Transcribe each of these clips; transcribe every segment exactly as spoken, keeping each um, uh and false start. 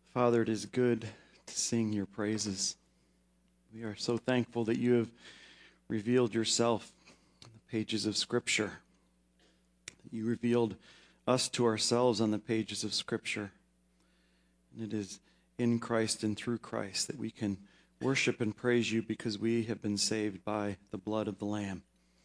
Father, it is good to sing your praises. We are so thankful that you have revealed yourself in the pages of Scripture, that you revealed us to ourselves on the pages of Scripture. And it is in Christ and through Christ that we can worship and praise you because we have been saved by the blood of the Lamb.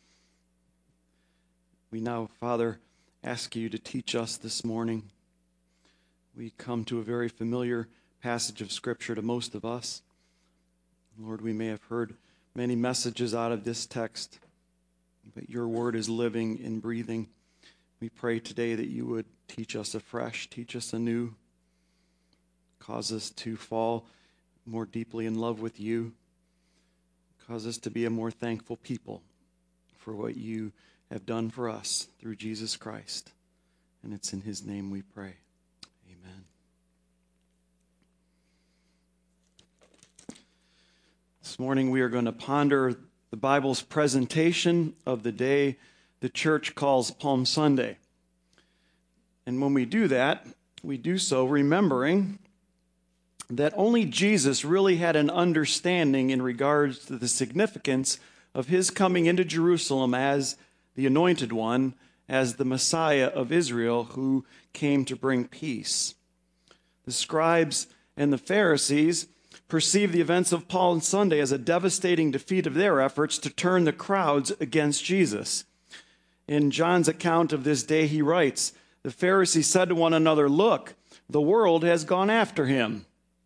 We now, Father, ask you to teach us this morning. We come to a very familiar passage of Scripture to most of us. Lord, we may have heard many messages out of this text, but your word is living and breathing. We pray today that you would teach us afresh, teach us anew, cause us to fall more deeply in love with you, cause us to be a more thankful people for what you have done for us through Jesus Christ. And it's in his name we pray. Amen. This morning we are going to ponder the Bible's presentation of the day the church calls Palm Sunday. And when we do that, we do so remembering that only Jesus really had an understanding in regards to the significance of his coming into Jerusalem as the Anointed One, as the Messiah of Israel who came to bring peace. The scribes and the Pharisees perceived the events of Palm Sunday as a devastating defeat of their efforts to turn the crowds against Jesus. In John's account of this day, he writes, "The Pharisees said to one another, 'Look, the world has gone after him.'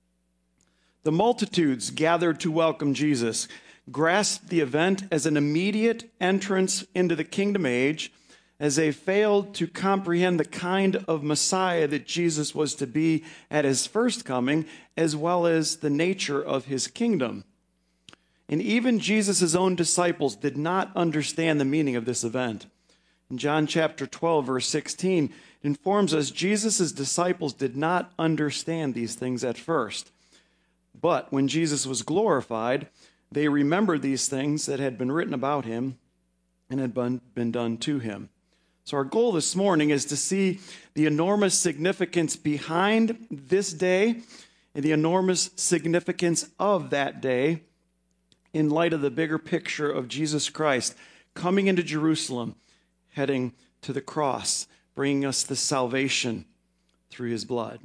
The multitudes gathered to welcome Jesus grasped the event as an immediate entrance into the kingdom age, as they failed to comprehend the kind of Messiah that Jesus was to be at his first coming, as well as the nature of his kingdom. And even Jesus' own disciples did not understand the meaning of this event. In John chapter twelve, verse sixteen, it informs us Jesus' disciples did not understand these things at first. But when Jesus was glorified, they remembered these things that had been written about him and had been, been done to him. So our goal this morning is to see the enormous significance behind this day and the enormous significance of that day in light of the bigger picture of Jesus Christ coming into Jerusalem, heading to the cross, bringing us the salvation through his blood.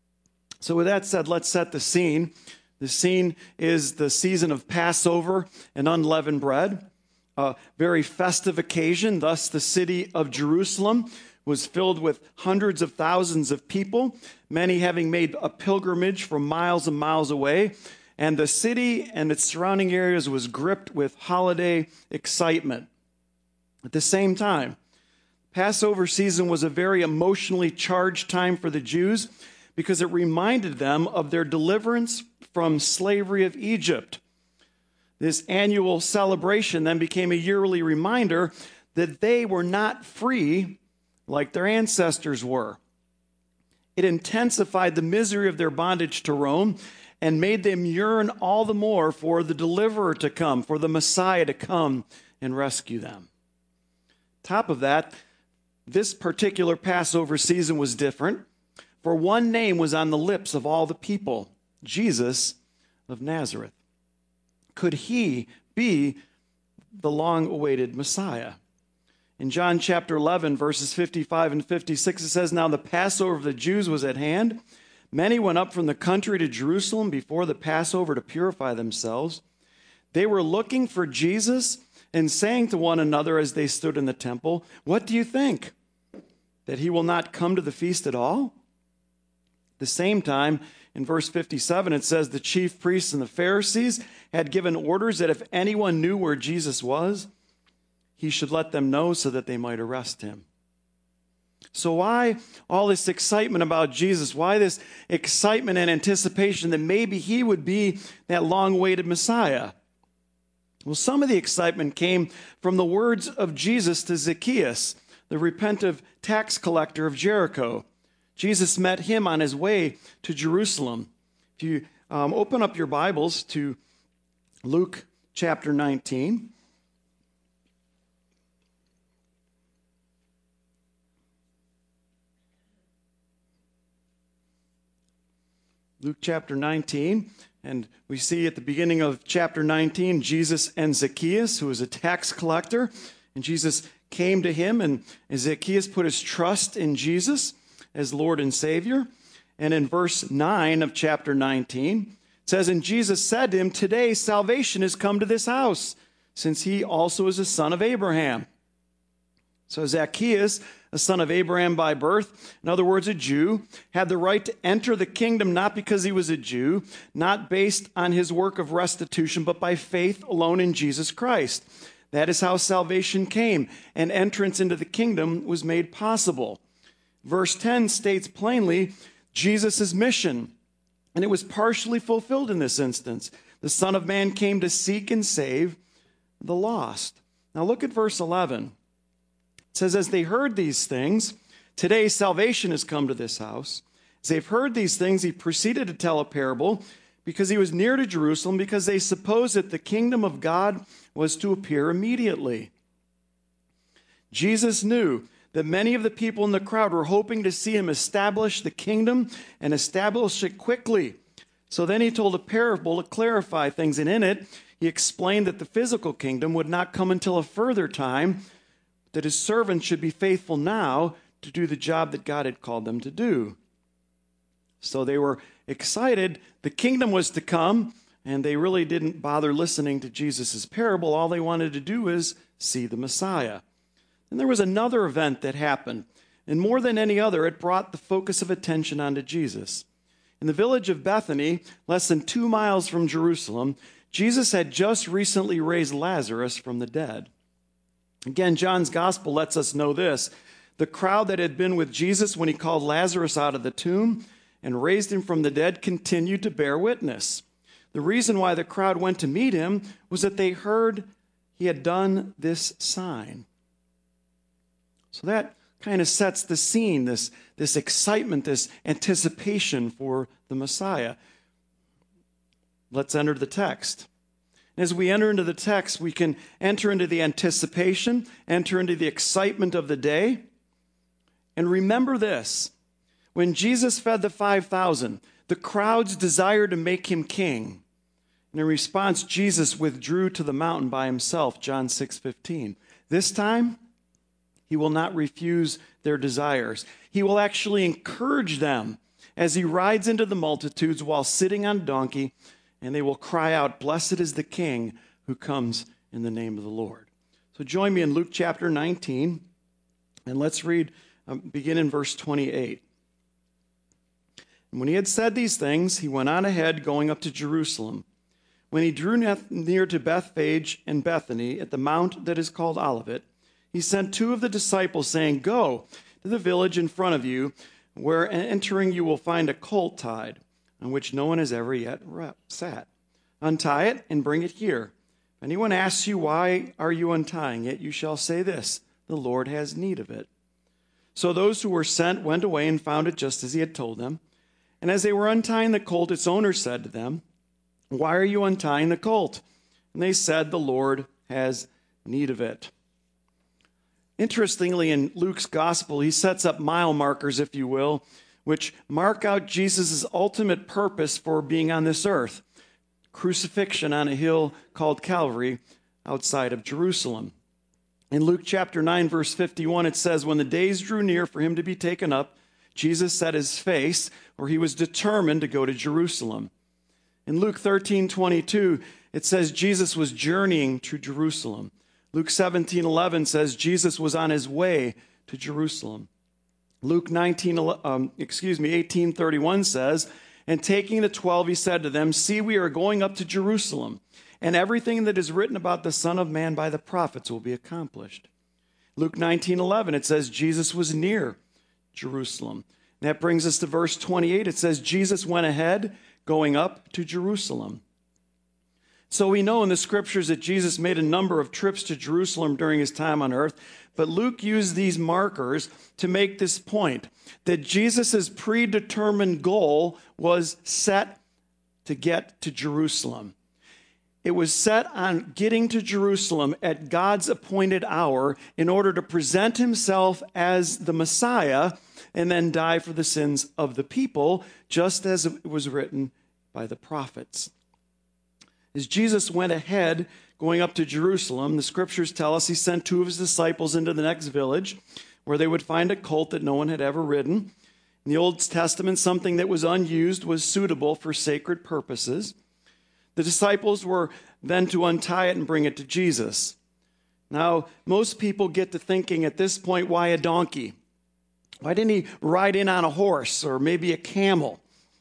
So with that said, let's set the scene. The scene is the season of Passover and unleavened bread, a very festive occasion. Thus, the city of Jerusalem was filled with hundreds of thousands of people, many having made a pilgrimage from miles and miles away. And the city and its surrounding areas was gripped with holiday excitement. At the same time, Passover season was a very emotionally charged time for the Jews because it reminded them of their deliverance from slavery of Egypt. This annual celebration then became a yearly reminder that they were not free like their ancestors were. It intensified the misery of their bondage to Rome and made them yearn all the more for the deliverer to come, for the Messiah to come and rescue them. Top of that, this particular Passover season was different, for one name was on the lips of all the people: Jesus of Nazareth. Could he be the long-awaited Messiah? In John chapter eleven, verses fifty-five and fifty-six, it says, "Now the Passover of the Jews was at hand. Many went up from the country to Jerusalem before the Passover to purify themselves. They were looking for Jesus and saying to one another as they stood in the temple, 'What do you think? That he will not come to the feast at all?' At the same time, in verse fifty-seven, it says the chief priests and the Pharisees had given orders that if anyone knew where Jesus was, he should let them know so that they might arrest him." So why all this excitement about Jesus? Why this excitement and anticipation that maybe he would be that long-awaited Messiah? Well, some of the excitement came from the words of Jesus to Zacchaeus, the repentant tax collector of Jericho. Jesus met him on his way to Jerusalem. If you um, open up your Bibles to Luke chapter nineteen. Luke chapter nineteen. And we see at the beginning of chapter nineteen, Jesus and Zacchaeus, who was a tax collector. And Jesus came to him, and Zacchaeus put his trust in Jesus as Lord and Savior. And in verse nine of chapter nineteen, it says, "And Jesus said to him, 'Today salvation has come to this house, since he also is a son of Abraham.'" So Zacchaeus, a son of Abraham by birth, in other words, a Jew, had the right to enter the kingdom not because he was a Jew, not based on his work of restitution, but by faith alone in Jesus Christ. That is how salvation came, and entrance into the kingdom was made possible. Verse ten states plainly Jesus' mission, and it was partially fulfilled in this instance. The Son of Man came to seek and save the lost. Now look at verse eleven. It says, "As they heard these things, today salvation has come to this house. As they've heard these things, he proceeded to tell a parable because he was near to Jerusalem, because they supposed that the kingdom of God was to appear immediately." Jesus knew that many of the people in the crowd were hoping to see him establish the kingdom and establish it quickly. So then he told a parable to clarify things, and in it, he explained that the physical kingdom would not come until a further time, that his servants should be faithful now to do the job that God had called them to do. So they were excited. The kingdom was to come, and they really didn't bother listening to Jesus' parable. All they wanted to do was see the Messiah. And there was another event that happened, and more than any other, it brought the focus of attention onto Jesus. In the village of Bethany, less than two miles from Jerusalem, Jesus had just recently raised Lazarus from the dead. Again, John's gospel lets us know this. The crowd that had been with Jesus when he called Lazarus out of the tomb and raised him from the dead continued to bear witness. The reason why the crowd went to meet him was that they heard he had done this sign. So that kind of sets the scene, this, this excitement, this anticipation for the Messiah. Let's enter the text. As we enter into the text, we can enter into the anticipation, enter into the excitement of the day. And remember this, when Jesus fed the five thousand, the crowds desired to make him king. And in response, Jesus withdrew to the mountain by himself, John six fifteen. This time, he will not refuse their desires. He will actually encourage them as he rides into the multitudes while sitting on a donkey, and they will cry out, "Blessed is the King who comes in the name of the Lord." So join me in Luke chapter nineteen, and let's read, um, begin in verse twenty-eight. "And when he had said these things, he went on ahead, going up to Jerusalem. When he drew near to Bethphage and Bethany, at the mount that is called Olivet, he sent two of the disciples, saying, 'Go to the village in front of you, where entering you will find a colt tied, on which no one has ever yet sat. Untie it and bring it here. If anyone asks you, why are you untying it, you shall say this, the Lord has need of it.' So those who were sent went away and found it just as he had told them. And as they were untying the colt, its owner said to them, 'Why are you untying the colt?' And they said, 'The Lord has need of it.'" Interestingly, in Luke's gospel, he sets up mile markers, if you will, which mark out Jesus' ultimate purpose for being on this earth, crucifixion on a hill called Calvary outside of Jerusalem. In Luke chapter nine, verse fifty-one, it says, "When the days drew near for him to be taken up, Jesus set his face, or he was determined to go to Jerusalem." In Luke thirteen twenty-two, it says Jesus was journeying to Jerusalem. Luke seventeen eleven says Jesus was on his way to Jerusalem. Luke nineteen, um, excuse me, eighteen thirty-one says, "And taking the twelve, he said to them, 'See, we are going up to Jerusalem, and everything that is written about the Son of Man by the prophets will be accomplished.'" Luke nineteen eleven, it says Jesus was near Jerusalem. And that brings us to verse twenty-eight. It says Jesus went ahead, going up to Jerusalem. So we know in the scriptures that Jesus made a number of trips to Jerusalem during his time on earth, but Luke used these markers to make this point, that Jesus' predetermined goal was set to get to Jerusalem. it was set on getting to Jerusalem at God's appointed hour in order to present himself as the Messiah and then die for the sins of the people, just as it was written by the prophets. As Jesus went ahead, going up to Jerusalem, the scriptures tell us he sent two of his disciples into the next village where they would find a colt that no one had ever ridden. In the Old Testament, something that was unused was suitable for sacred purposes. The disciples were then to untie it and bring it to Jesus. Now, most people get to thinking at this point, why a donkey? Why didn't he ride in on a horse or maybe a camel?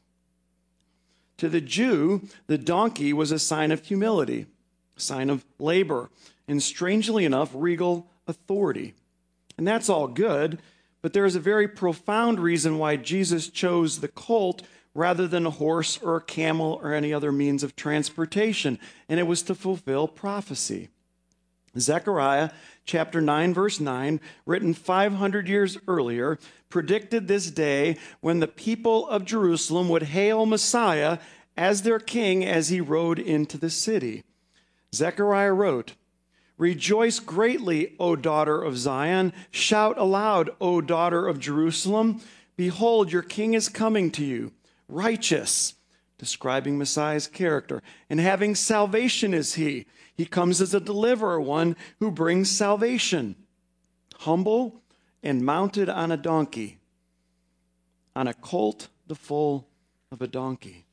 To the Jew, the donkey was a sign of humility, a sign of labor, and strangely enough, regal authority. And that's all good, but there is a very profound reason why Jesus chose the colt rather than a horse or a camel or any other means of transportation, and it was to fulfill prophecy. Zechariah chapter nine, verse nine, written five hundred years earlier, predicted this day when the people of Jerusalem would hail Messiah as their king as he rode into the city. Zechariah wrote, "Rejoice greatly, O daughter of Zion. Shout aloud, O daughter of Jerusalem. Behold, your king is coming to you, righteous," describing Messiah's character, "and having salvation is he. He comes as a deliverer, one who brings salvation, humble and mounted on a donkey, on a colt the foal of a donkey."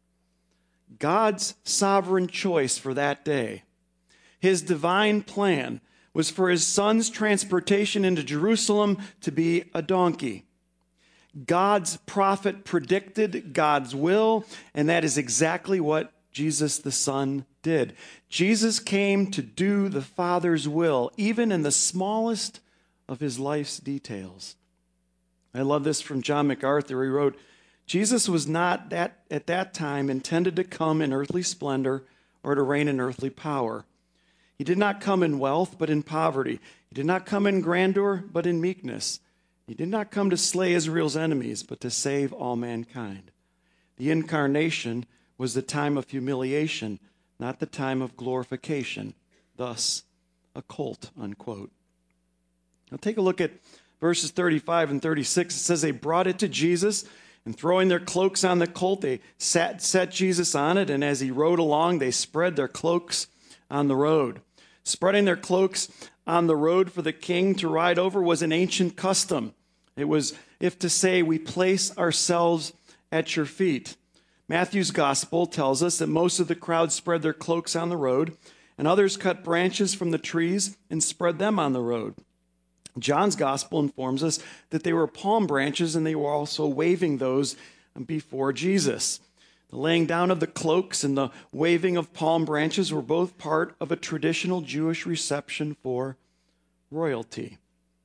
God's sovereign choice for that day, his divine plan, was for his son's transportation into Jerusalem to be a donkey. God's prophet predicted God's will, and that is exactly what Jesus the Son did. Jesus came to do the Father's will, even in the smallest of his life's details. I love this from John MacArthur. He wrote, "Jesus was not that, at that time intended to come in earthly splendor or to reign in earthly power. He did not come in wealth, but in poverty. He did not come in grandeur, but in meekness. He did not come to slay Israel's enemies, but to save all mankind. The incarnation was the time of humiliation, not the time of glorification. Thus, a colt," unquote. Now take a look at verses thirty-five and thirty-six. It says they brought it to Jesus, and throwing their cloaks on the colt, they sat, set Jesus on it, and as he rode along, they spread their cloaks on the road. Spreading their cloaks on the road for the king to ride over was an ancient custom. It was, if to say, we place ourselves at your feet. Matthew's gospel tells us that most of the crowd spread their cloaks on the road, and others cut branches from the trees and spread them on the road. John's gospel informs us that they were palm branches, and they were also waving those before Jesus. The laying down of the cloaks and the waving of palm branches were both part of a traditional Jewish reception for royalty.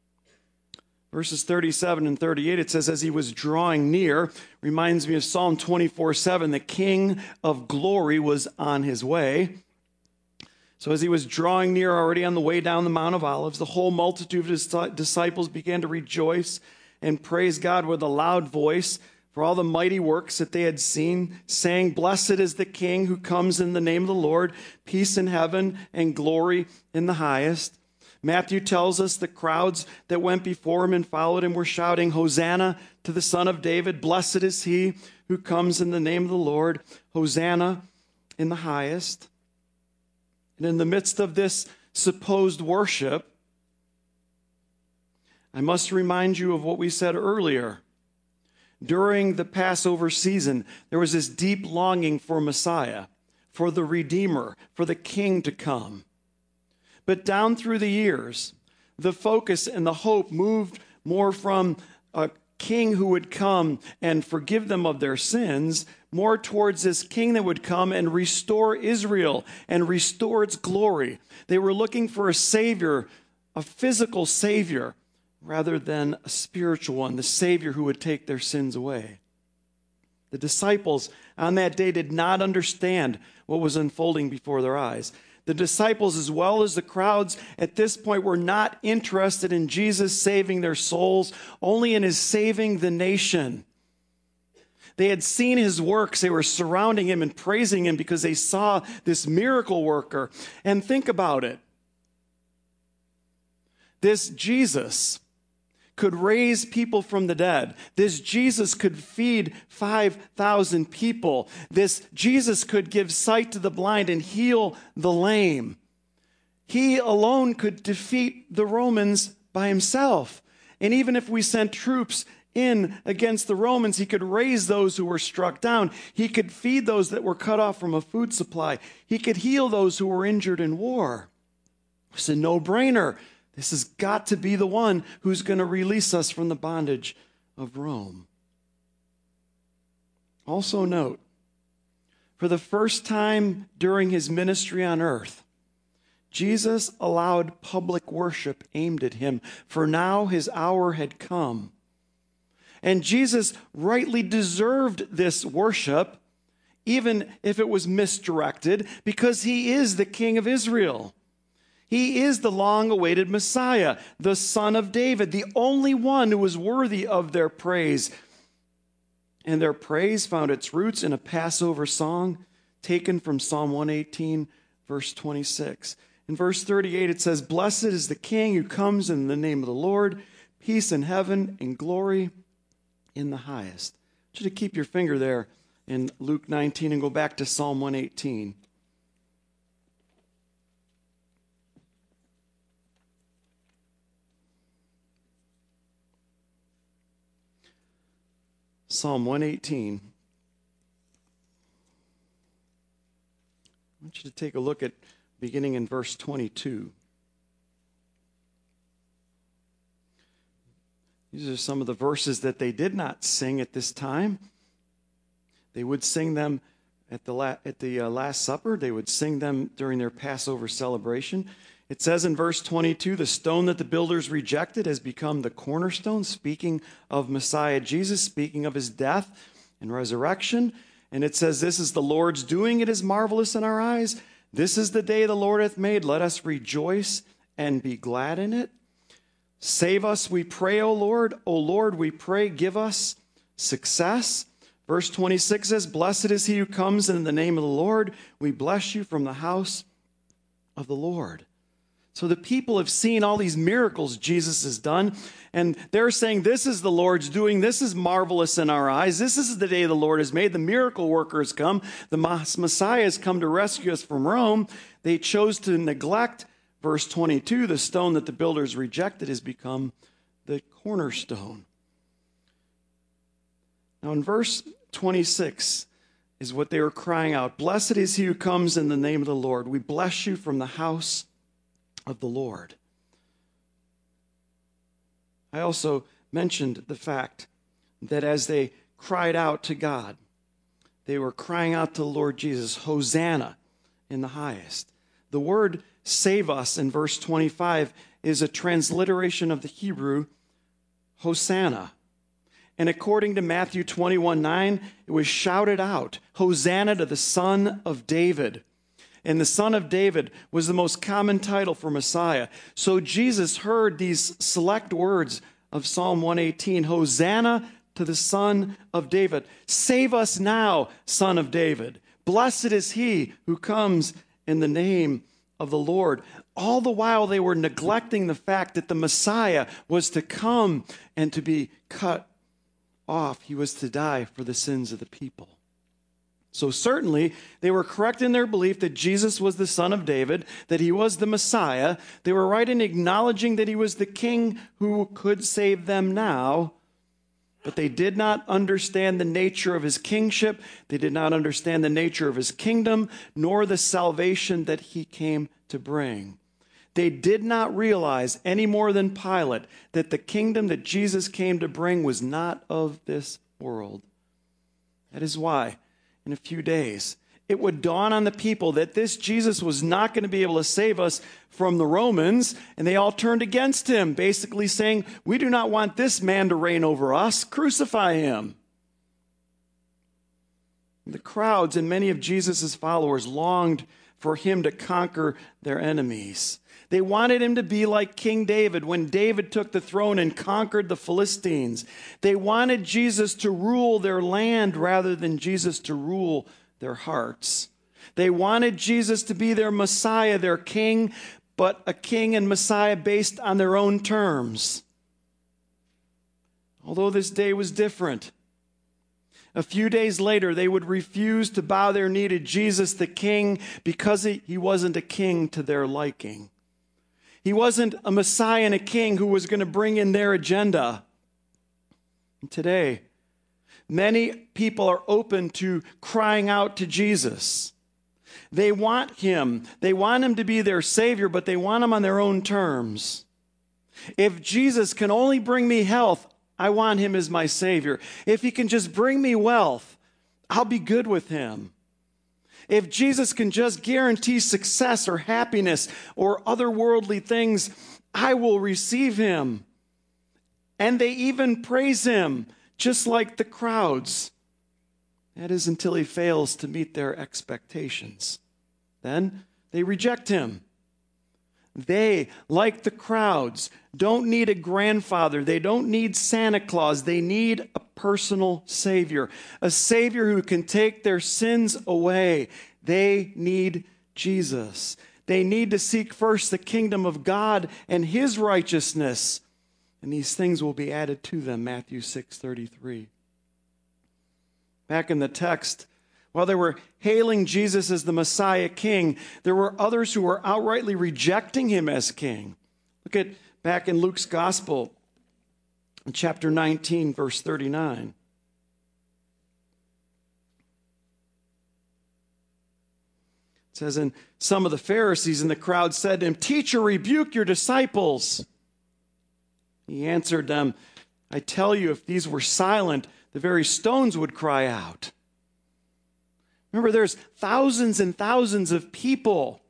Verses thirty-seven and thirty-eight, it says, as he was drawing near, reminds me of Psalm twenty-four seven, the King of glory was on his way. So as he was drawing near, already on the way down the Mount of Olives, the whole multitude of his disciples began to rejoice and praise God with a loud voice for all the mighty works that they had seen, saying, "Blessed is the King who comes in the name of the Lord, peace in heaven and glory in the highest." Matthew tells us the crowds that went before him and followed him were shouting, "Hosanna to the Son of David. Blessed is he who comes in the name of the Lord. Hosanna in the highest." And in the midst of this supposed worship, I must remind you of what we said earlier. During the Passover season, there was this deep longing for Messiah, for the Redeemer, for the King to come. But down through the years, the focus and the hope moved more from a king who would come and forgive them of their sins, more towards this king that would come and restore Israel and restore its glory. They were looking for a savior, a physical savior, rather than a spiritual one, the Savior who would take their sins away. The disciples on that day did not understand what was unfolding before their eyes. The disciples, as well as the crowds at this point, were not interested in Jesus saving their souls, only in his saving the nation. They had seen his works. They were surrounding him and praising him because they saw this miracle worker. And think about it. This Jesus could raise people from the dead. This Jesus could feed five thousand people. This Jesus could give sight to the blind and heal the lame. He alone could defeat the Romans by himself. And even if we sent troops in against the Romans, he could raise those who were struck down. He could feed those that were cut off from a food supply. He could heal those who were injured in war. It's a no-brainer. This has got to be the one who's going to release us from the bondage of Rome. Also note, for the first time during his ministry on earth, Jesus allowed public worship aimed at him, for now his hour had come. And Jesus rightly deserved this worship, even if it was misdirected, because he is the King of Israel. He is the long-awaited Messiah, the Son of David, the only one who was worthy of their praise. And their praise found its roots in a Passover song taken from Psalm one eighteen, verse twenty-six. In verse thirty-eight, it says, "Blessed is the King who comes in the name of the Lord, peace in heaven and glory in the highest." I want you to keep your finger there in Luke nineteen and go back to Psalm one eighteen. Psalm one eighteen. I want you to take a look at beginning in verse twenty-two. These are some of the verses that they did not sing at this time. They would sing them at the, la- at the uh, Last Supper. They would sing them during their Passover celebration. It says in verse twenty-two, "The stone that the builders rejected has become the cornerstone," speaking of Messiah Jesus, speaking of his death and resurrection. And it says, "This is the Lord's doing. It is marvelous in our eyes. This is the day the Lord hath made. Let us rejoice and be glad in it. Save us, we pray, O Lord. O Lord, we pray, give us success." Verse twenty-six says, "Blessed is he who comes in the name of the Lord. We bless you from the house of the Lord." So the people have seen all these miracles Jesus has done, and they're saying, this is the Lord's doing. This is marvelous in our eyes. This is the day the Lord has made. The miracle worker has come. The Messiah has come to rescue us from Rome. They chose to neglect, verse twenty-two, "The stone that the builders rejected has become the cornerstone." Now in verse twenty-six is what they were crying out. "Blessed is he who comes in the name of the Lord. We bless you from the house of the Lord." I also mentioned the fact that as they cried out to God, they were crying out to the Lord Jesus, "Hosanna in the highest." The word "save us" in verse twenty-five is a transliteration of the Hebrew Hosanna. And according to Matthew twenty-one nine, it was shouted out, "Hosanna to the Son of David." And the Son of David was the most common title for Messiah. So Jesus heard these select words of Psalm one eighteen, "Hosanna to the Son of David. Save us now, Son of David. Blessed is he who comes in the name of the Lord." All the while they were neglecting the fact that the Messiah was to come and to be cut off. He was to die for the sins of the people. So certainly, they were correct in their belief that Jesus was the Son of David, that he was the Messiah. They were right in acknowledging that he was the King who could save them now, but they did not understand the nature of his kingship. They did not understand the nature of his kingdom, nor the salvation that he came to bring. They did not realize any more than Pilate that the kingdom that Jesus came to bring was not of this world. That is why, in a few days, it would dawn on the people that this Jesus was not going to be able to save us from the Romans, and they all turned against him, basically saying, "We do not want this man to reign over us. Crucify him." The crowds and many of Jesus' followers longed for him to conquer their enemies. They wanted him to be like King David when David took the throne and conquered the Philistines. They wanted Jesus to rule their land rather than Jesus to rule their hearts. They wanted Jesus to be their Messiah, their king, but a king and Messiah based on their own terms. Although this day was different, a few days later, they would refuse to bow their knee to Jesus the King because he, he wasn't a king to their liking. He wasn't a Messiah and a king who was going to bring in their agenda. And today, many people are open to crying out to Jesus. They want him. They want him to be their Savior, but they want him on their own terms. If Jesus can only bring me health, I want him as my Savior. If he can just bring me wealth, I'll be good with him. If Jesus can just guarantee success or happiness or other worldly things, I will receive him. And they even praise him, just like the crowds. That is until he fails to meet their expectations. Then they reject him. They, like the crowds, don't need a grandfather. They don't need Santa Claus. They need a personal Savior, a Savior who can take their sins away. They need Jesus. They need to seek first the kingdom of God and his righteousness, and these things will be added to them, Matthew six thirty-three. Back in the text, while they were hailing Jesus as the Messiah King, there were others who were outrightly rejecting him as king. Look at back in Luke's Gospel, in chapter nineteen, verse thirty-nine. It says, and some of the Pharisees in the crowd said to him, "Teacher, rebuke your disciples." He answered them, "I tell you, if these were silent, the very stones would cry out." Remember, there's thousands and thousands of people.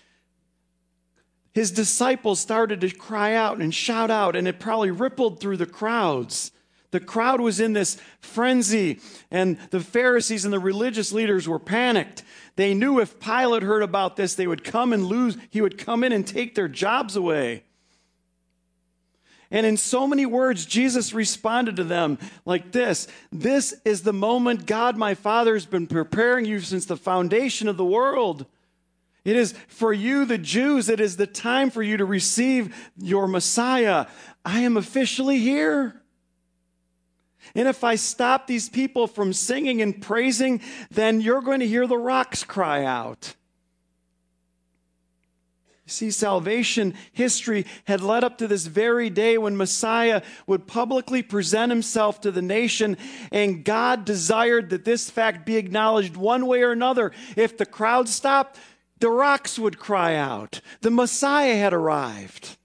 His disciples started to cry out and shout out, and it probably rippled through the crowds. The crowd was in this frenzy, and the Pharisees and the religious leaders were panicked. They knew if Pilate heard about this, they would come and lose. He would come in and take their jobs away. And in so many words, Jesus responded to them like this: "This is the moment God, my Father, has been preparing you since the foundation of the world. It is for you, the Jews, it is the time for you to receive your Messiah. I am officially here. And if I stop these people from singing and praising, then you're going to hear the rocks cry out." You see, salvation history had led up to this very day when Messiah would publicly present himself to the nation, and God desired that this fact be acknowledged one way or another. If the crowd stopped, the rocks would cry out. The Messiah had arrived.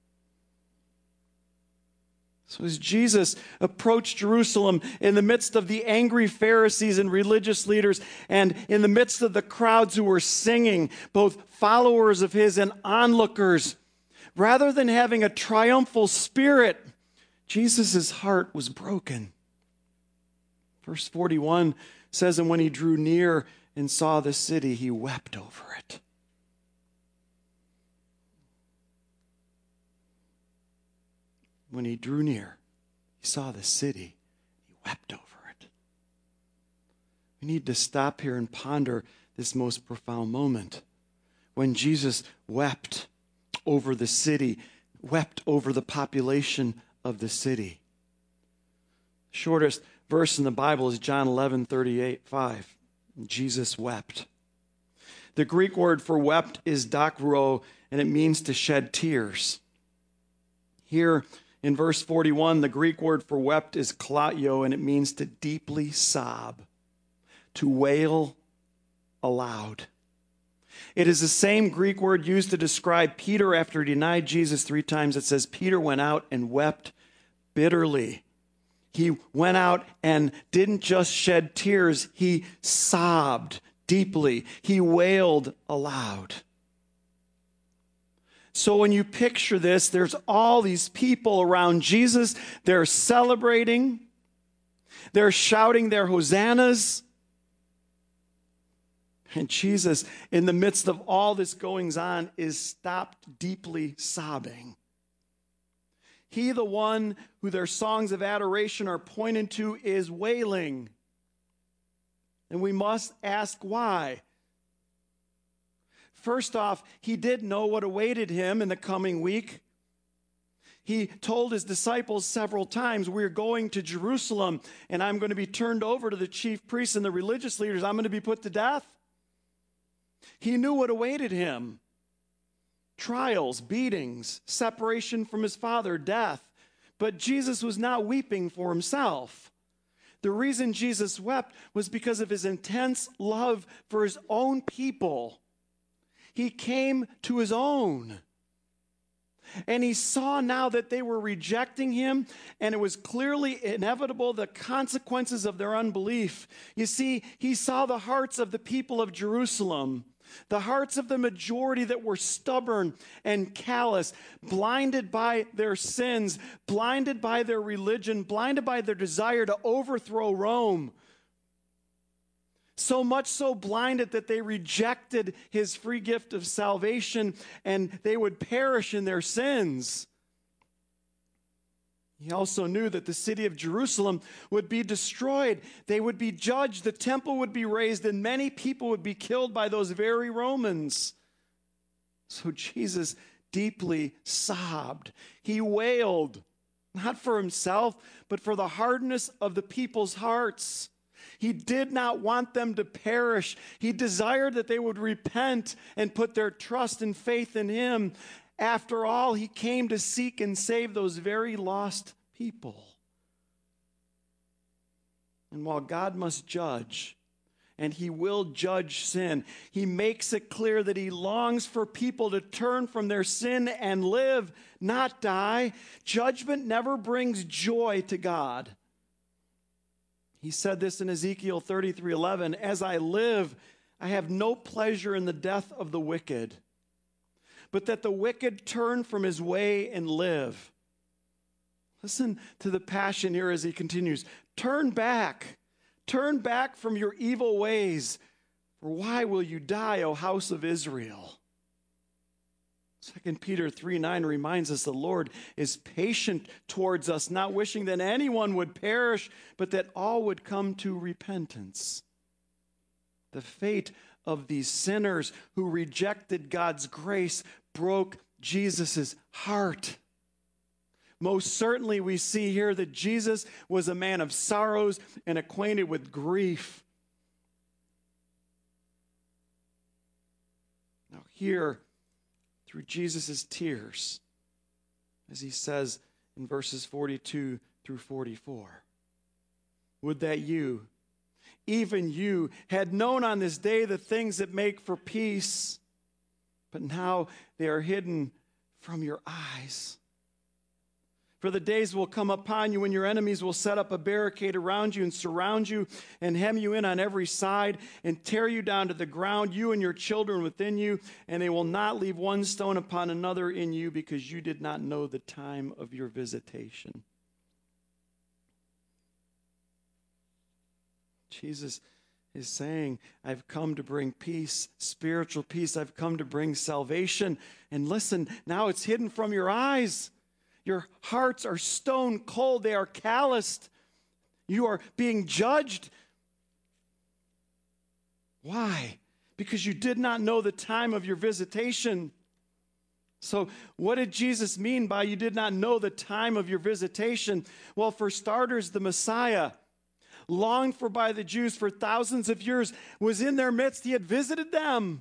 So as Jesus approached Jerusalem in the midst of the angry Pharisees and religious leaders, and in the midst of the crowds who were singing, both followers of his and onlookers, rather than having a triumphal spirit, Jesus' heart was broken. Verse forty-one says, "And when he drew near and saw the city, he wept over it." When he drew near, he saw the city, he wept over it. We need to stop here and ponder this most profound moment when Jesus wept over the city, wept over the population of the city. Shortest verse in the Bible is John eleven thirty-eight, five. Jesus wept. The Greek word for wept is dakro, and it means to shed tears. Here in verse forty-one, the Greek word for wept is klatio, and it means to deeply sob, to wail aloud. It is the same Greek word used to describe Peter after he denied Jesus three times. It says Peter went out and wept bitterly. He went out and didn't just shed tears, he sobbed deeply. He wailed aloud. So when you picture this, there's all these people around Jesus. They're celebrating. They're shouting their hosannas. And Jesus, in the midst of all this goings on, is stopped deeply sobbing. He, the one who their songs of adoration are pointed to, is wailing. And we must ask why. First off, he did know what awaited him in the coming week. He told his disciples several times, we're going to Jerusalem, and I'm going to be turned over to the chief priests and the religious leaders. I'm going to be put to death. He knew what awaited him. Trials, beatings, separation from his Father, death. But Jesus was not weeping for himself. The reason Jesus wept was because of his intense love for his own people. He came to his own. And he saw now that they were rejecting him, and it was clearly inevitable, the consequences of their unbelief. You see, he saw the hearts of the people of Jerusalem, the hearts of the majority that were stubborn and callous, blinded by their sins, blinded by their religion, blinded by their desire to overthrow Rome. So much so blinded that they rejected his free gift of salvation, and they would perish in their sins. He also knew that the city of Jerusalem would be destroyed. They would be judged. The temple would be razed, and many people would be killed by those very Romans. So Jesus deeply sobbed. He wailed, not for himself, but for the hardness of the people's hearts. He did not want them to perish. He desired that they would repent and put their trust and faith in him. After all, he came to seek and save those very lost people. And while God must judge, and he will judge sin, he makes it clear that he longs for people to turn from their sin and live, not die. Judgment never brings joy to God. He said this in Ezekiel thirty-three eleven, as I live, I have no pleasure in the death of the wicked, but that the wicked turn from his way and live. Listen to the passion here as he continues. Turn back. Turn back from your evil ways. For why will you die, O house of Israel? Second Peter three nine reminds us the Lord is patient towards us, not wishing that anyone would perish, but that all would come to repentance. The fate of these sinners who rejected God's grace broke Jesus' heart. Most certainly we see here that Jesus was a man of sorrows and acquainted with grief. Now here, through Jesus' tears, as he says in verses forty-two through forty-four, would that you, even you, had known on this day the things that make for peace, but now they are hidden from your eyes. For the days will come upon you when your enemies will set up a barricade around you and surround you and hem you in on every side and tear you down to the ground, you and your children within you, and they will not leave one stone upon another in you because you did not know the time of your visitation. Jesus is saying, I've come to bring peace, spiritual peace. I've come to bring salvation. And listen, now it's hidden from your eyes. Your hearts are stone cold. They are calloused. You are being judged. Why? Because you did not know the time of your visitation. So what did Jesus mean by you did not know the time of your visitation? Well, for starters, the Messiah, longed for by the Jews for thousands of years, was in their midst. He had visited them.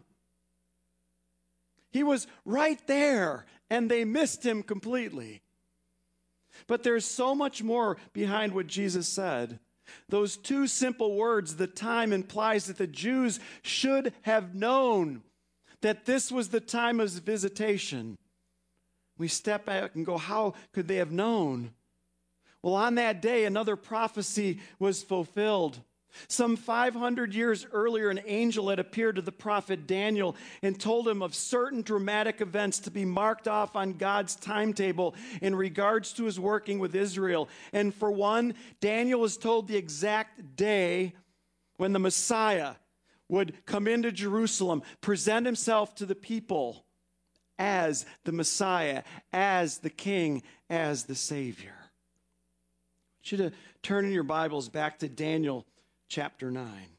He was right there, and they missed him completely. But there's so much more behind what Jesus said. Those two simple words, the time, implies that the Jews should have known that this was the time of visitation. We step back and go, how could they have known? Well, on that day, another prophecy was fulfilled. Some five hundred years earlier, an angel had appeared to the prophet Daniel and told him of certain dramatic events to be marked off on God's timetable in regards to his working with Israel. And for one, Daniel was told the exact day when the Messiah would come into Jerusalem, present himself to the people as the Messiah, as the King, as the Savior. I want you to turn in your Bibles back to Daniel chapter nine.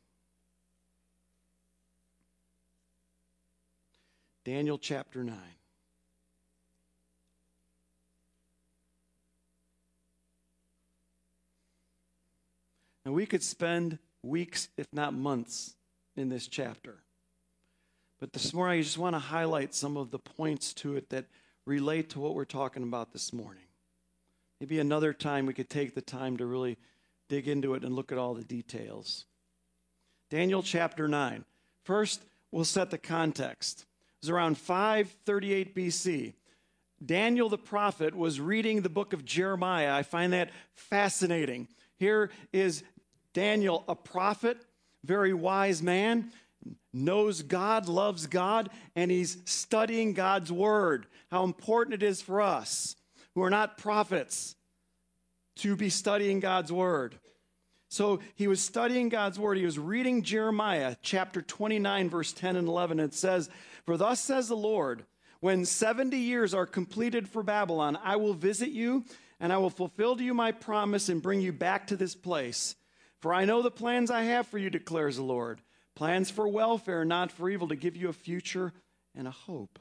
Daniel chapter nine. Now, we could spend weeks, if not months, in this chapter. But this morning, I just want to highlight some of the points to it that relate to what we're talking about this morning. Maybe another time we could take the time to really dig into it and look at all the details. Daniel chapter nine. First, we'll set the context. It was around five thirty-eight B C. Daniel the prophet was reading the book of Jeremiah. I find that fascinating. Here is Daniel, a prophet, very wise man, knows God, loves God, and he's studying God's word. How important it is for us who are not prophets to be studying God's word. So he was studying God's word. He was reading Jeremiah chapter twenty-nine, verse ten and eleven. It says, "For thus says the Lord, when seventy years are completed for Babylon, I will visit you, and I will fulfill to you my promise and bring you back to this place. For I know the plans I have for you, declares the Lord, plans for welfare, not for evil, to give you a future and a hope."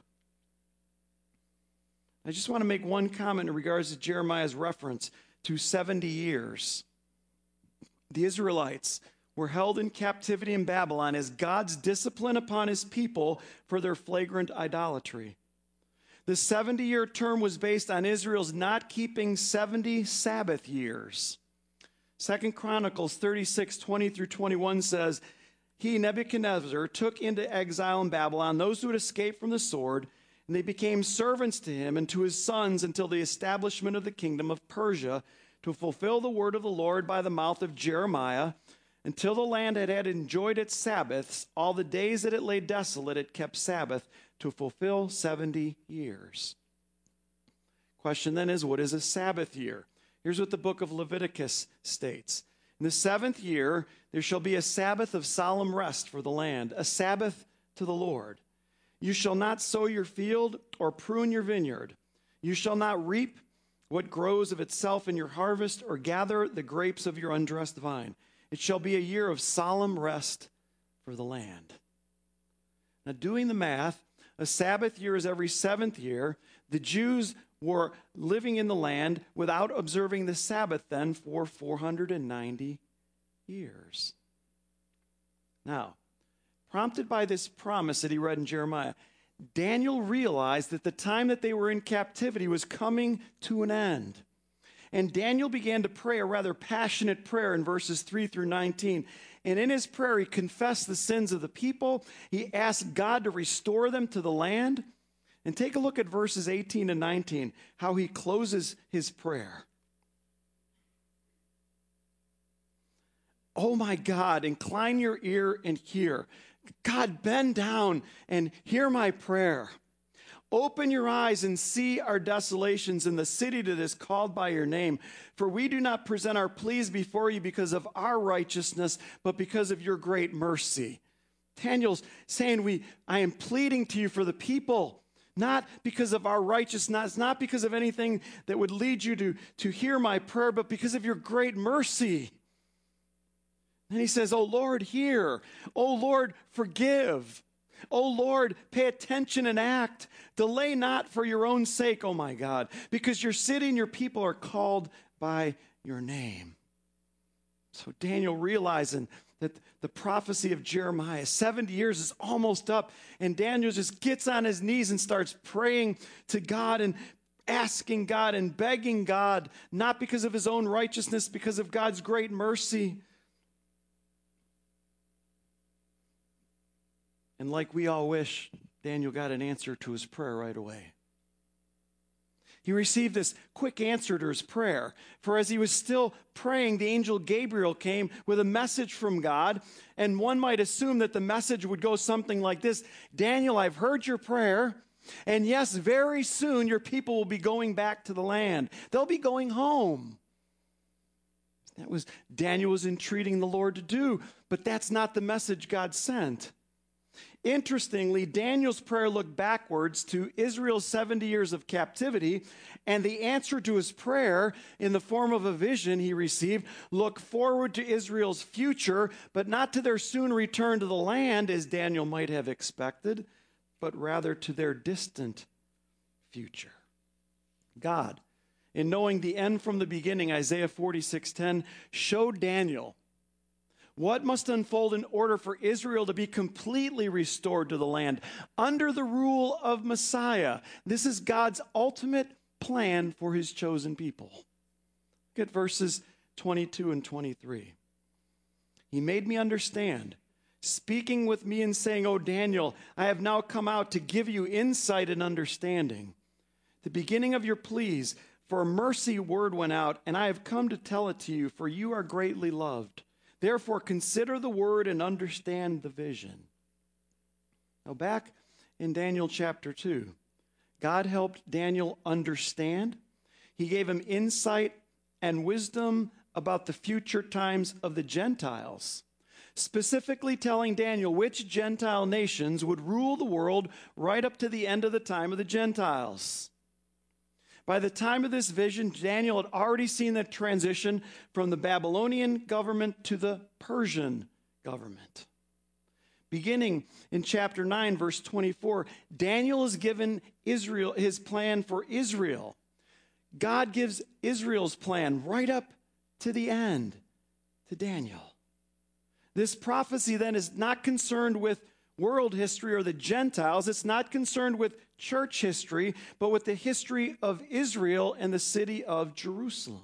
I just want to make one comment in regards to Jeremiah's reference to seventy years. The Israelites were held in captivity in Babylon as God's discipline upon his people for their flagrant idolatry. The seventy-year term was based on Israel's not keeping seventy Sabbath years. Second Chronicles thirty-six, twenty through twenty-one says, "He, Nebuchadnezzar, took into exile in Babylon those who had escaped from the sword, and they became servants to him and to his sons until the establishment of the kingdom of Persia, to fulfill the word of the Lord by the mouth of Jeremiah, until the land had, had enjoyed its Sabbaths, all the days that it lay desolate, it kept Sabbath, to fulfill seventy years." Question then is, what is a Sabbath year? Here's what the book of Leviticus states. "In the seventh year, there shall be a Sabbath of solemn rest for the land, a Sabbath to the Lord. You shall not sow your field or prune your vineyard. You shall not reap what grows of itself in your harvest, or gather the grapes of your undressed vine. It shall be a year of solemn rest for the land." Now, doing the math, a Sabbath year is every seventh year. The Jews were living in the land without observing the Sabbath then for four hundred ninety years. Now, prompted by this promise that he read in Jeremiah, Daniel realized that the time that they were in captivity was coming to an end. And Daniel began to pray a rather passionate prayer in verses three through nineteen. And in his prayer, he confessed the sins of the people. He asked God to restore them to the land. And take a look at verses eighteen and nineteen, how he closes his prayer. "Oh my God, incline your ear and hear. God, bend down and hear my prayer. Open your eyes and see our desolations in the city that is called by your name. For we do not present our pleas before you because of our righteousness, but because of your great mercy." Daniel's saying, we, I am pleading to you for the people, not because of our righteousness, not because of anything that would lead you to, to hear my prayer, but because of your great mercy. And he says, "Oh Lord, hear. Oh Lord, forgive. Oh Lord, pay attention and act. Delay not for your own sake, oh my God, because your city and your people are called by your name." So Daniel, realizing that the prophecy of Jeremiah, seventy years is almost up, and Daniel just gets on his knees and starts praying to God and asking God and begging God, not because of his own righteousness, because of God's great mercy. And like we all wish, Daniel got an answer to his prayer right away. He received this quick answer to his prayer. For as he was still praying, the angel Gabriel came with a message from God. And one might assume that the message would go something like this: "Daniel, I've heard your prayer. And yes, very soon your people will be going back to the land. They'll be going home." That was Daniel was entreating the Lord to do, but that's not the message God sent. Interestingly, Daniel's prayer looked backwards to Israel's seventy years of captivity, and the answer to his prayer in the form of a vision he received looked forward to Israel's future, but not to their soon return to the land, as Daniel might have expected, but rather to their distant future. God, in knowing the end from the beginning, Isaiah forty-six ten, showed Daniel what must unfold in order for Israel to be completely restored to the land under the rule of Messiah. This is God's ultimate plan for his chosen people. Look at verses twenty-two and twenty-three. He made me understand, speaking with me and saying, O Daniel, I have now come out to give you insight and understanding. The beginning of your pleas, for a mercy word went out, and I have come to tell it to you, for you are greatly loved. Therefore, consider the word and understand the vision. Now, back in Daniel chapter two, God helped Daniel understand. He gave him insight and wisdom about the future times of the Gentiles, specifically telling Daniel which Gentile nations would rule the world right up to the end of the time of the Gentiles. By the time of this vision, Daniel had already seen the transition from the Babylonian government to the Persian government. Beginning in chapter nine, verse twenty-four, Daniel is given Israel his plan for Israel. God gives Israel's plan right up to the end to Daniel. This prophecy then is not concerned with world history or the Gentiles. It's not concerned with church history, but with the history of Israel and the city of Jerusalem.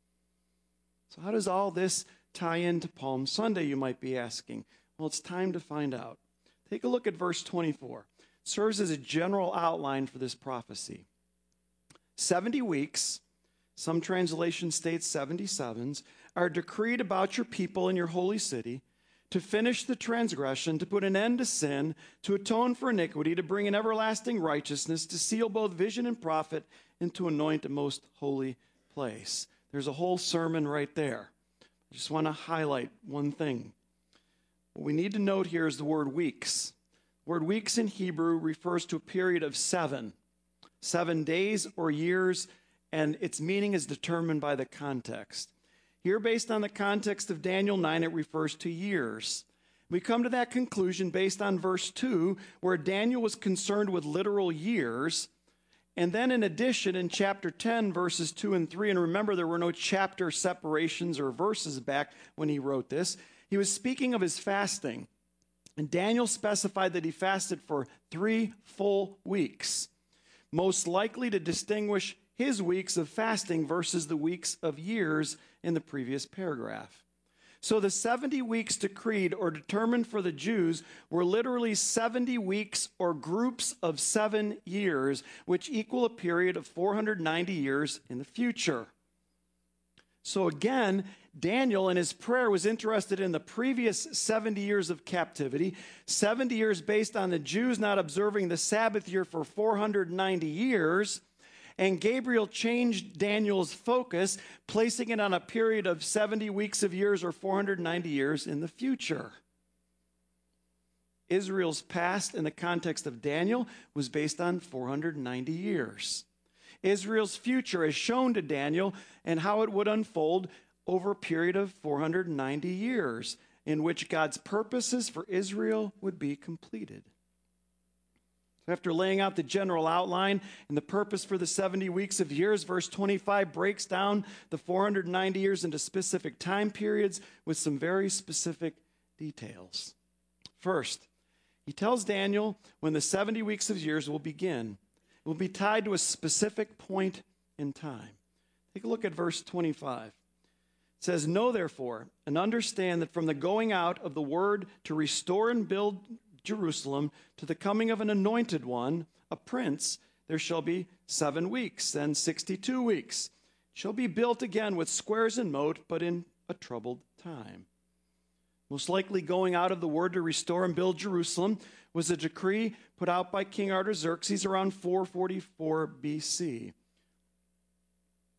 So how does all this tie into Palm Sunday, you might be asking? Well, it's time to find out. Take a look at verse twenty-four. It serves as a general outline for this prophecy. seventy weeks, some translation states seventy-sevens, are decreed about your people in your holy city, to finish the transgression, to put an end to sin, to atone for iniquity, to bring in everlasting righteousness, to seal both vision and prophet, and to anoint a most holy place. There's a whole sermon right there. I just want to highlight one thing. What we need to note here is the word weeks. The word weeks in Hebrew refers to a period of seven, seven days or years, and its meaning is determined by the context. Here, based on the context of Daniel nine, it refers to years. We come to that conclusion based on verse two, where Daniel was concerned with literal years. And then in addition, in chapter ten, verses two and three, and remember there were no chapter separations or verses back when he wrote this, he was speaking of his fasting. And Daniel specified that he fasted for three full weeks, most likely to distinguish his weeks of fasting versus the weeks of years in the previous paragraph. So the seventy weeks decreed or determined for the Jews were literally seventy weeks or groups of seven years, which equal a period of four hundred ninety years in the future. So again, Daniel in his prayer was interested in the previous seventy years of captivity, seventy years based on the Jews not observing the Sabbath year for four hundred ninety years, and Gabriel changed Daniel's focus, placing it on a period of seventy weeks of years or four hundred ninety years in the future. Israel's past in the context of Daniel was based on four hundred ninety years. Israel's future is shown to Daniel and how it would unfold over a period of four hundred ninety years in which God's purposes for Israel would be completed. After laying out the general outline and the purpose for the seventy weeks of years, verse twenty-five breaks down the four hundred ninety years into specific time periods with some very specific details. First, he tells Daniel when the seventy weeks of years will begin. It will be tied to a specific point in time. Take a look at verse twenty-five. It says, "Know therefore and understand that from the going out of the word to restore and build Jerusalem to the coming of an anointed one, a prince, there shall be seven weeks, then sixty-two weeks. It shall be built again with squares and moat, but in a troubled time." Most likely going out of the word to restore and build Jerusalem was a decree put out by King Artaxerxes around four forty-four B C.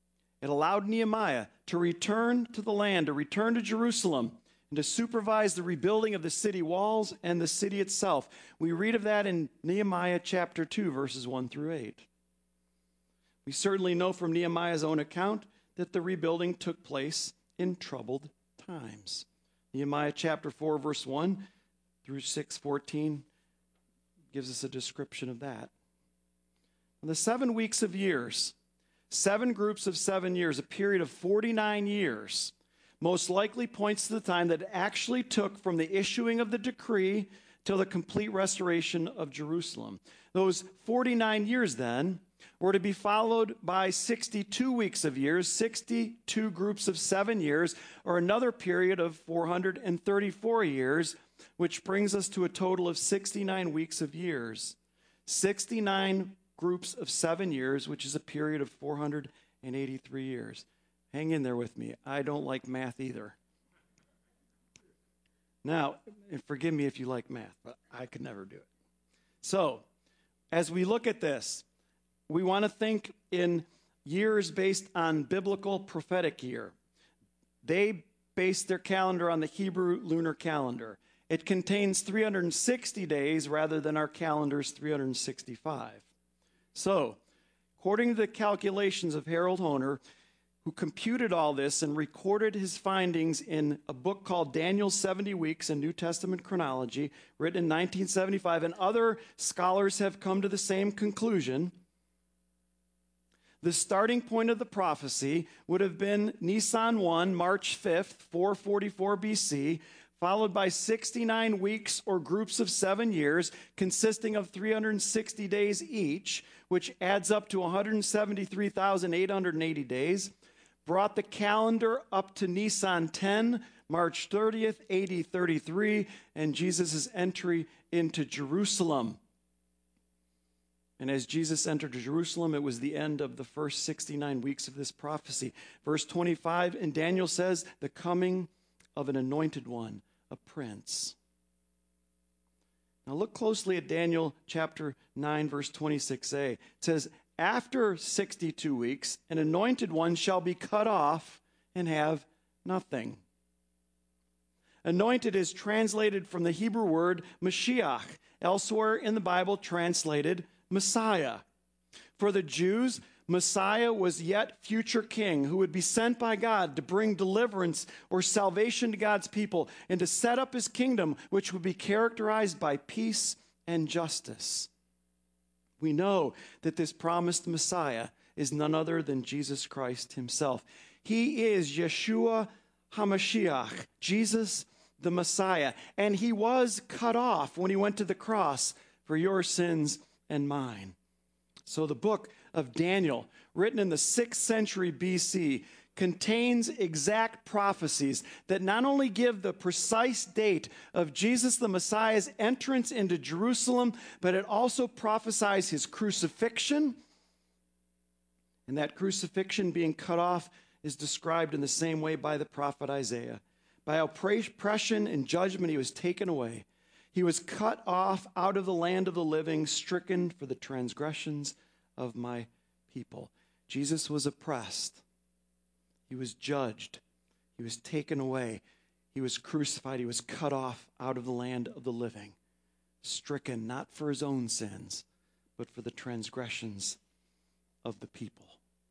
It allowed Nehemiah to return to the land, to return to Jerusalem, and to supervise the rebuilding of the city walls and the city itself. We read of that in Nehemiah chapter two, verses one through eight. We certainly know from Nehemiah's own account that the rebuilding took place in troubled times. Nehemiah chapter four, verse one through six fourteen gives us a description of that. The seven weeks of years, seven groups of seven years, a period of forty-nine years, most likely points to the time that it actually took from the issuing of the decree till the complete restoration of Jerusalem. Those forty-nine years then were to be followed by sixty-two weeks of years, sixty-two groups of seven years, or another period of four hundred thirty-four years, which brings us to a total of sixty-nine weeks of years. sixty-nine groups of seven years, which is a period of four hundred eighty-three years. Hang in there with me. I don't like math either. Now, and forgive me if you like math, but I could never do it. So, as we look at this, we want to think in years based on biblical prophetic year. They based their calendar on the Hebrew lunar calendar. It contains three hundred sixty days rather than our calendar's three hundred sixty-five. So, according to the calculations of Harold Hoehner, who computed all this and recorded his findings in a book called Daniel's seventy weeks, a New Testament chronology, written in nineteen seventy-five, and other scholars have come to the same conclusion. The starting point of the prophecy would have been Nisan first, March fifth, four forty-four B C, followed by sixty-nine weeks or groups of seven years consisting of three hundred sixty days each, which adds up to one hundred seventy-three thousand eight hundred eighty days, brought the calendar up to Nisan tenth, March thirtieth, A D thirty-three, and Jesus' entry into Jerusalem. And as Jesus entered Jerusalem, it was the end of the first sixty-nine weeks of this prophecy. Verse twenty-five, and Daniel says, the coming of an anointed one, a prince. Now look closely at Daniel chapter nine, verse twenty-six a. It says, after sixty-two weeks, an anointed one shall be cut off and have nothing. Anointed is translated from the Hebrew word Mashiach, elsewhere in the Bible translated Messiah. For the Jews, Messiah was yet future king who would be sent by God to bring deliverance or salvation to God's people and to set up his kingdom, which would be characterized by peace and justice. We know that this promised Messiah is none other than Jesus Christ himself. He is Yeshua HaMashiach, Jesus the Messiah, and he was cut off when he went to the cross for your sins and mine. So the book of Daniel, written in the sixth century B C, contains exact prophecies that not only give the precise date of Jesus the Messiah's entrance into Jerusalem, but it also prophesies his crucifixion. And that crucifixion being cut off is described in the same way by the prophet Isaiah. By oppression and judgment he was taken away. He was cut off out of the land of the living, stricken for the transgressions of my people. Jesus was oppressed. He was judged. He was taken away. He was crucified. He was cut off out of the land of the living, stricken not for his own sins, but for the transgressions of the people.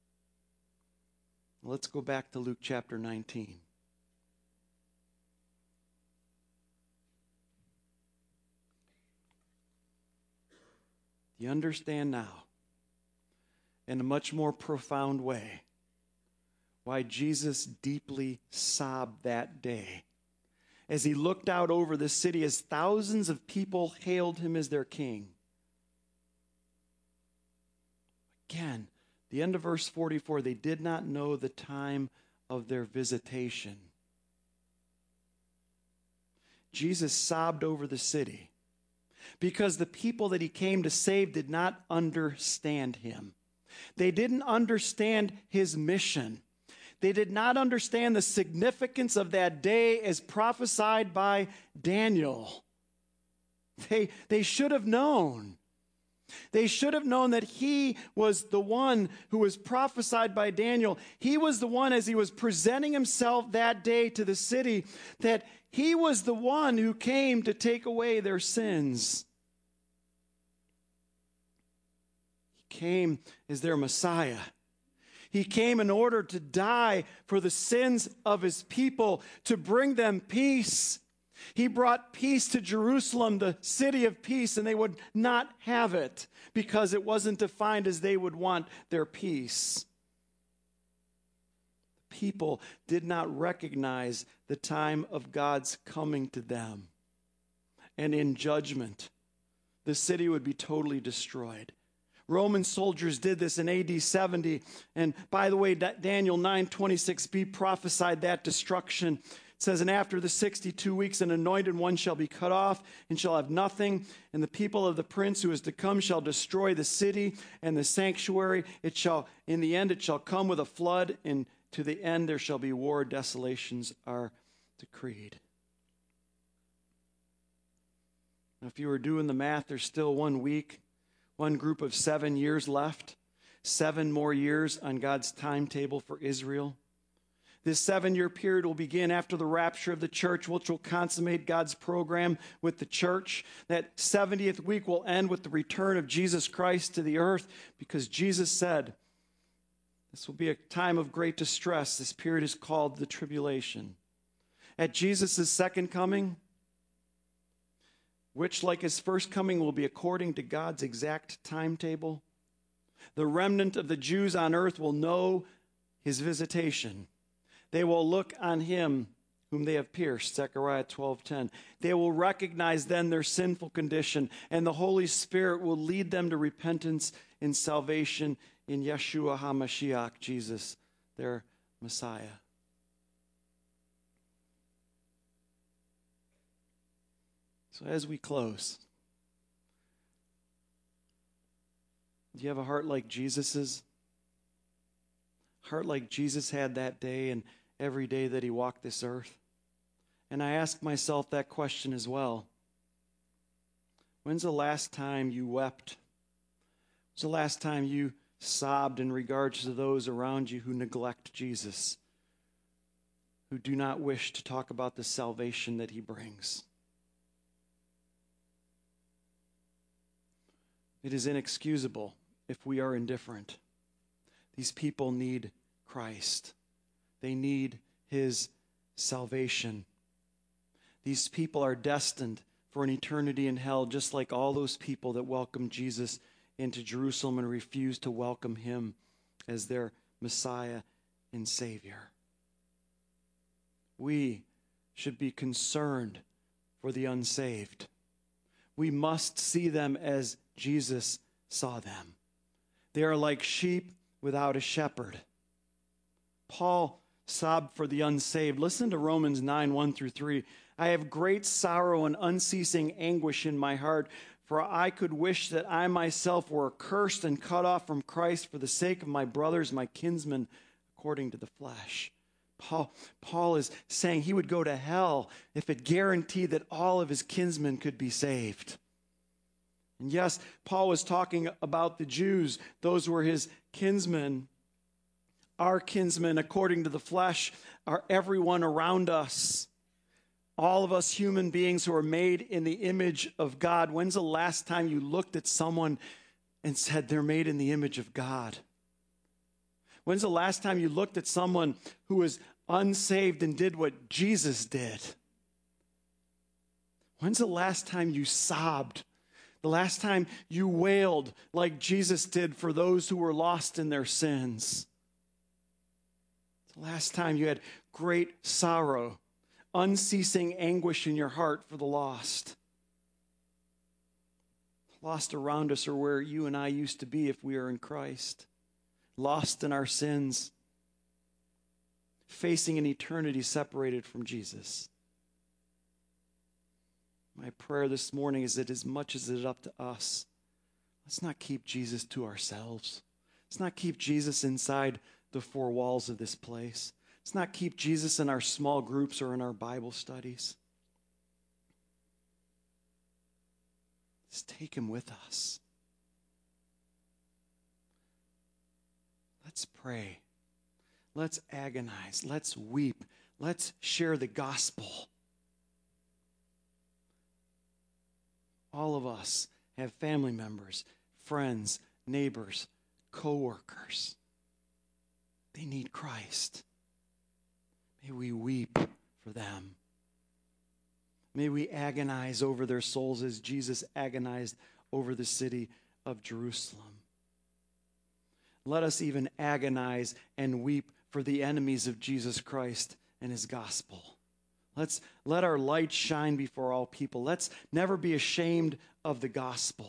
Let's go back to Luke chapter nineteen. You understand now, in a much more profound way, why Jesus deeply sobbed that day as he looked out over the city as thousands of people hailed him as their king. Again, the end of verse forty-four, they did not know the time of their visitation. Jesus sobbed over the city because the people that he came to save did not understand him. They didn't understand his mission. They did not understand the significance of that day as prophesied by Daniel. They, they should have known. They should have known that he was the one who was prophesied by Daniel. He was the one, as he was presenting himself that day to the city, that he was the one who came to take away their sins. He came as their Messiah. He came in order to die for the sins of his people, to bring them peace. He brought peace to Jerusalem, the city of peace, and they would not have it because it wasn't defined as they would want their peace. The people did not recognize the time of God's coming to them. And in judgment, the city would be totally destroyed. Roman soldiers did this in A D seventy. And by the way, Daniel nine twenty-six b prophesied that destruction. It says, and after the sixty-two weeks, an anointed one shall be cut off and shall have nothing. And the people of the prince who is to come shall destroy the city and the sanctuary. It shall, in the end, it shall come with a flood. And to the end there shall be war. Desolations are decreed. Now, if you were doing the math, there's still one week. One group of seven years left, seven more years on God's timetable for Israel. This seven-year period will begin after the rapture of the church, which will consummate God's program with the church. That seventieth week will end with the return of Jesus Christ to the earth, because Jesus said this will be a time of great distress. This period is called the tribulation. At Jesus' second coming, which, like his first coming, will be according to God's exact timetable, the remnant of the Jews on earth will know his visitation. They will look on him whom they have pierced, Zechariah twelve ten. They will recognize then their sinful condition, and the Holy Spirit will lead them to repentance and salvation in Yeshua HaMashiach, Jesus, their Messiah. So as we close, do you have a heart like Jesus's? Heart like Jesus had that day and every day that he walked this earth? And I ask myself that question as well. When's the last time you wept? When's the last time you sobbed in regards to those around you who neglect Jesus, who do not wish to talk about the salvation that he brings? It is inexcusable if we are indifferent. These people need Christ. They need his salvation. These people are destined for an eternity in hell, just like all those people that welcomed Jesus into Jerusalem and refused to welcome him as their Messiah and Savior. We should be concerned for the unsaved. We must see them as Jesus saw them. They are like sheep without a shepherd. Paul sobbed for the unsaved. Listen to Romans nine, one through three. I have great sorrow and unceasing anguish in my heart, for I could wish that I myself were accursed and cut off from Christ for the sake of my brothers, my kinsmen, according to the flesh. Paul, Paul is saying he would go to hell if it guaranteed that all of his kinsmen could be saved. And yes, Paul was talking about the Jews. Those were his kinsmen. Our kinsmen, according to the flesh, are everyone around us. All of us human beings who are made in the image of God. When's the last time you looked at someone and said they're made in the image of God? When's the last time you looked at someone who was unsaved and did what Jesus did? When's the last time you sobbed? The last time you wailed like Jesus did for those who were lost in their sins? The last time you had great sorrow, unceasing anguish in your heart for the lost? Lost around us are where you and I used to be if we are in Christ. Lost in our sins, facing an eternity separated from Jesus. My prayer this morning is that as much as it is up to us, let's not keep Jesus to ourselves. Let's not keep Jesus inside the four walls of this place. Let's not keep Jesus in our small groups or in our Bible studies. Let's take him with us. let's pray. Let's agonize. Let's weep. Let's share the gospel. All of us have family members, friends, neighbors, co-workers. They need Christ. May we weep for them. May we agonize over their souls as Jesus agonized over the city of Jerusalem. Let us even agonize and weep for the enemies of Jesus Christ and his gospel. Let's let our light shine before all people. Let's never be ashamed of the gospel.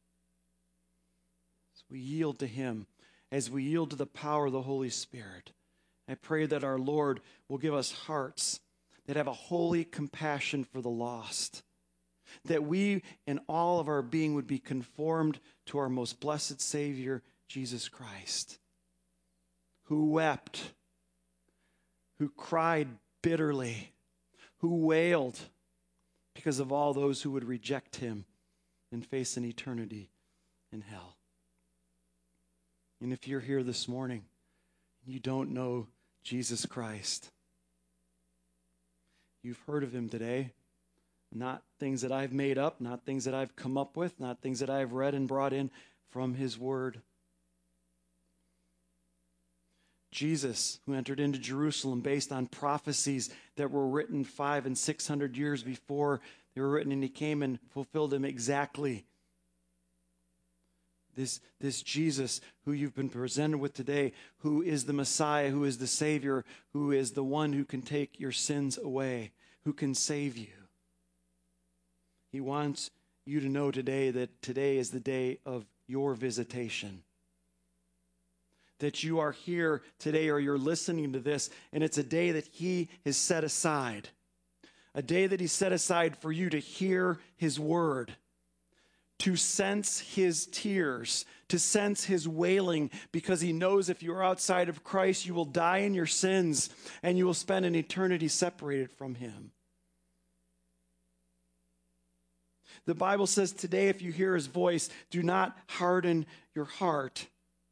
As we yield to him, as we yield to the power of the Holy Spirit, I pray that our Lord will give us hearts that have a holy compassion for the lost, that we in all of our being would be conformed to our most blessed Savior, Jesus Christ, who wept, who cried bitterly, who wailed because of all those who would reject him and face an eternity in hell. And if you're here this morning and you don't know Jesus Christ, you've heard of him today, not things that I've made up, not things that I've come up with, not things that I've read and brought in from his word. Jesus, who entered into Jerusalem based on prophecies that were written five and six hundred years before they were written, and he came and fulfilled them exactly. This, this Jesus who you've been presented with today, who is the Messiah, who is the Savior, who is the one who can take your sins away, who can save you. He wants you to know today that today is the day of your visitation. That you are here today, or you're listening to this, and it's a day that he has set aside. A day that he set aside for you to hear his word, to sense his tears, to sense his wailing, because he knows if you're outside of Christ, you will die in your sins, and you will spend an eternity separated from him. The Bible says today, if you hear his voice, do not harden your heart.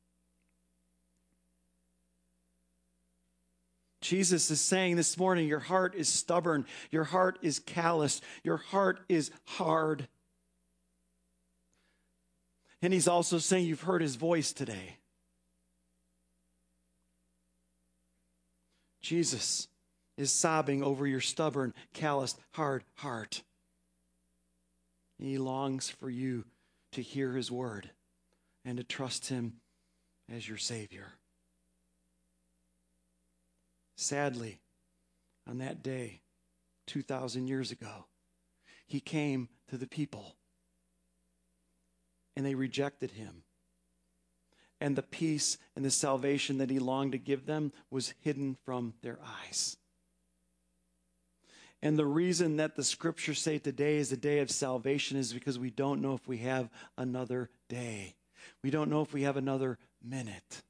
Jesus is saying this morning, your heart is stubborn, your heart is callous, your heart is hard. And he's also saying you've heard his voice today. Jesus is sobbing over your stubborn, calloused, hard heart. And he longs for you to hear his word and to trust him as your Savior. Sadly, on that day, two thousand years ago, he came to the people, and they rejected him. And the peace and the salvation that he longed to give them was hidden from their eyes. And the reason that the scriptures say today is the day of salvation is because we don't know if we have another day. We don't know if we have another minute.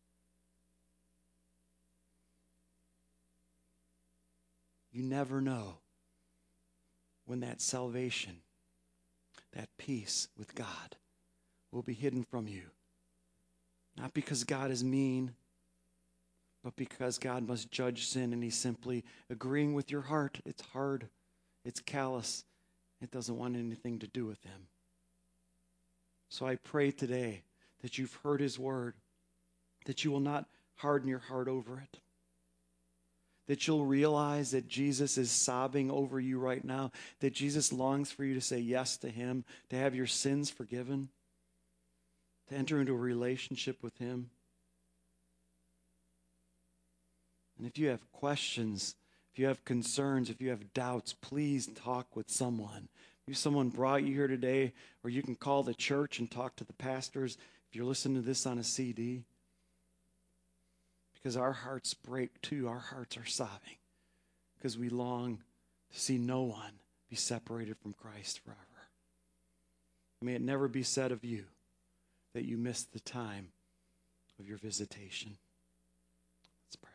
You never know when that salvation, that peace with God will be hidden from you. Not because God is mean, but because God must judge sin, and he's simply agreeing with your heart. It's hard. It's callous. It doesn't want anything to do with him. So I pray today that you've heard his word, that you will not harden your heart over it, that you'll realize that Jesus is sobbing over you right now, that Jesus longs for you to say yes to him, to have your sins forgiven, to enter into a relationship with him. And if you have questions, if you have concerns, if you have doubts, please talk with someone. If someone brought you here today, or you can call the church and talk to the pastors if you're listening to this on a C D. Because our hearts break too. Our hearts are sobbing because we long to see no one be separated from Christ forever. May it never be said of you that you missed the time of your visitation. Let's pray.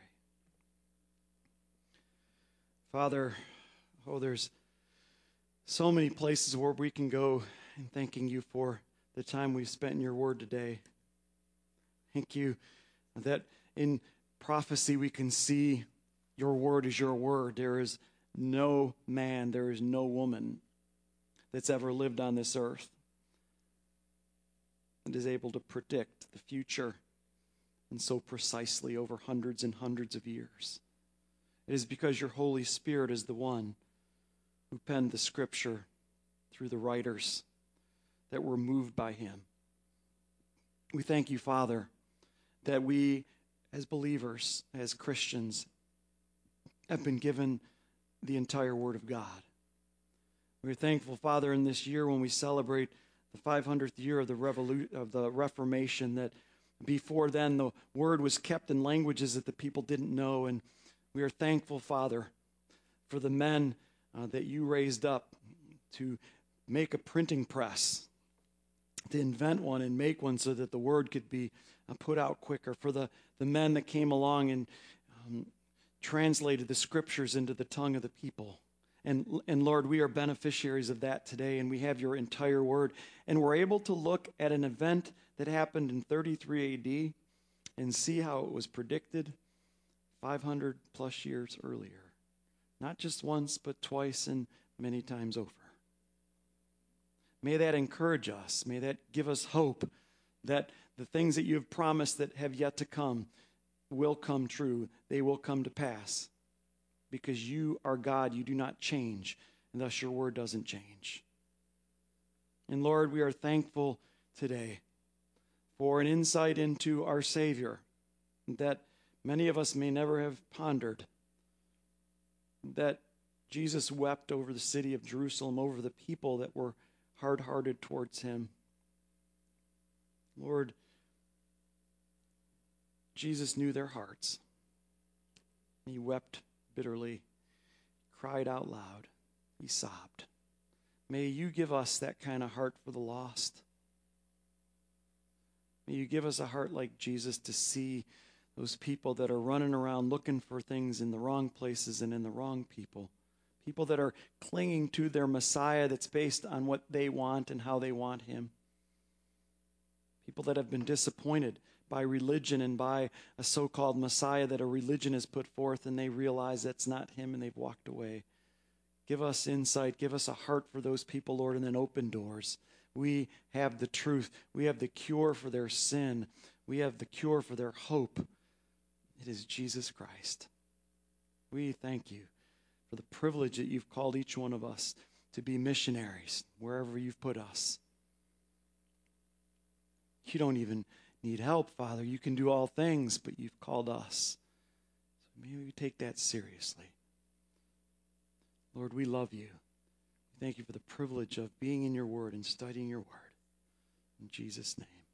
Father, oh, there's so many places where we can go in thanking you for the time we've spent in your word today. Thank you that in prophecy we can see your word is your word. There is no man, there is no woman that's ever lived on this earth that is able to predict the future, and so precisely over hundreds and hundreds of years. It is because your Holy Spirit is the one who penned the Scripture through the writers that were moved by him. We thank you, Father, that we as believers, as Christians, have been given the entire Word of God. We're thankful, Father, in this year when we celebrate the five hundredth year of the, Revolu- of the Reformation, that before then the Word was kept in languages that the people didn't know. And we are thankful, Father, for the men uh, that you raised up to make a printing press, to invent one and make one so that the Word could be uh, put out quicker, for the, the men that came along and um, translated the Scriptures into the tongue of the people. And, and Lord, we are beneficiaries of that today, and we have your entire Word. And we're able to look at an event that happened in thirty-three A D and see how it was predicted five hundred plus years earlier. Not just once, but twice and many times over. May that encourage us. May that give us hope that the things that you have promised that have yet to come will come true. They will come to pass. Because you are God, you do not change, and thus your word doesn't change. And Lord, we are thankful today for an insight into our Savior that many of us may never have pondered. That Jesus wept over the city of Jerusalem, over the people that were hard-hearted towards him. Lord, Jesus knew their hearts. He wept bitterly, cried out loud. He sobbed. May you give us that kind of heart for the lost. May you give us a heart like Jesus to see those people that are running around looking for things in the wrong places and in the wrong people. People that are clinging to their Messiah that's based on what they want and how they want him. People that have been disappointed by religion and by a so-called Messiah that a religion has put forth, and they realize that's not him and they've walked away. Give us insight. Give us a heart for those people, Lord, and then open doors. We have the truth. We have the cure for their sin. We have the cure for their hope. It is Jesus Christ. We thank you for the privilege that you've called each one of us to be missionaries wherever you've put us. You don't even need help, Father. You can do all things, but you've called us. So maybe we take that seriously. Lord, we love you. Thank you for the privilege of being in your word and studying your word. In Jesus' name.